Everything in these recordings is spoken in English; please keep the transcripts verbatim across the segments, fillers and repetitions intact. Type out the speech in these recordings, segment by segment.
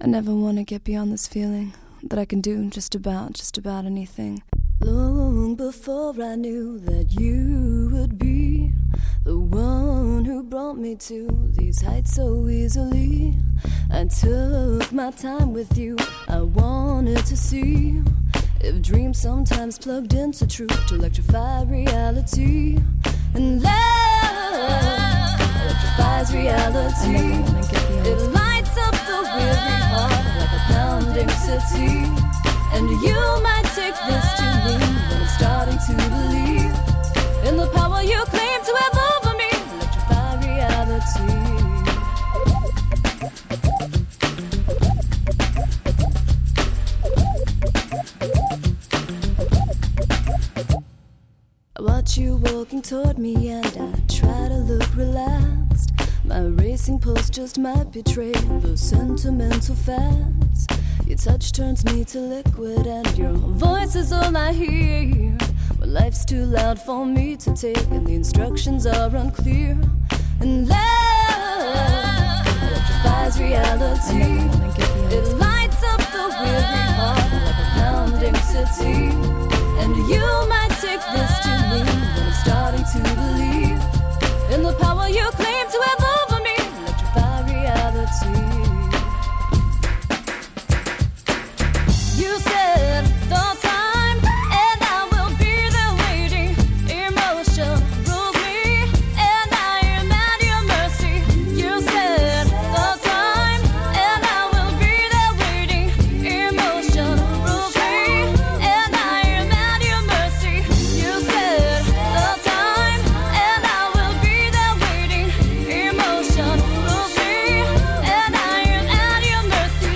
I never want to get beyond this feeling that I can do just about, just about anything. Long before I knew that you would be the one who brought me to these heights so easily, I took my time with you. I wanted to see if dreams sometimes plugged into truth to electrify reality. And love electrifies reality. It lights up the weary heart like a pounding city. And you might take this to mean that I'm starting to believe in the power you claim to have over me. Electrify reality. I watch you walking toward me and I try to look relaxed. My racing pulse just might betray the sentimental facts. Your touch turns me to liquid and your voice is all I hear when life's too loud for me to take and the instructions are unclear. And love electrifies reality. It lights up the weary heart like a pounding city. And you might take this to mean that I'm starting to believe in the power you claim to have over me. Electrify reality. You said the time, and I will be there waiting. Emotion rules me, and I am at your mercy. You said the time, and I will be there waiting. Emotion rules me, and I am at your mercy. You said the time, and I will be there waiting. Emotion rules me, and I am at your mercy.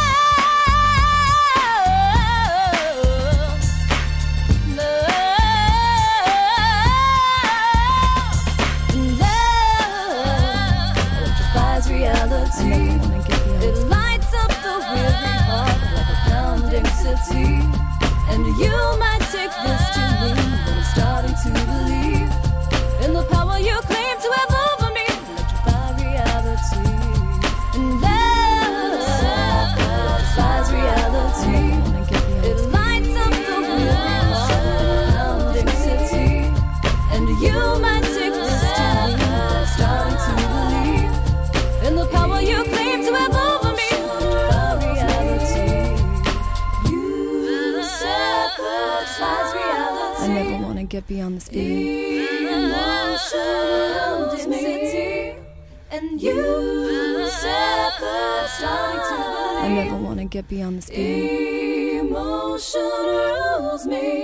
Reality. It lights up the weary heart like a pounding city. And you might take this to mean that I'm starting to believe in the power you claim to have over me. Electrify reality. And love electrifies reality. It lights up the weary heart like a pounding city. And you might take this to mean that I'm starting to believe in the power you claim to have over me. Electrify reality. You sacrifice reality. I never want to get beyond this feeling. Emotion city. And you sacrifice reality. I never want to get beyond this feeling. Emotion rules me.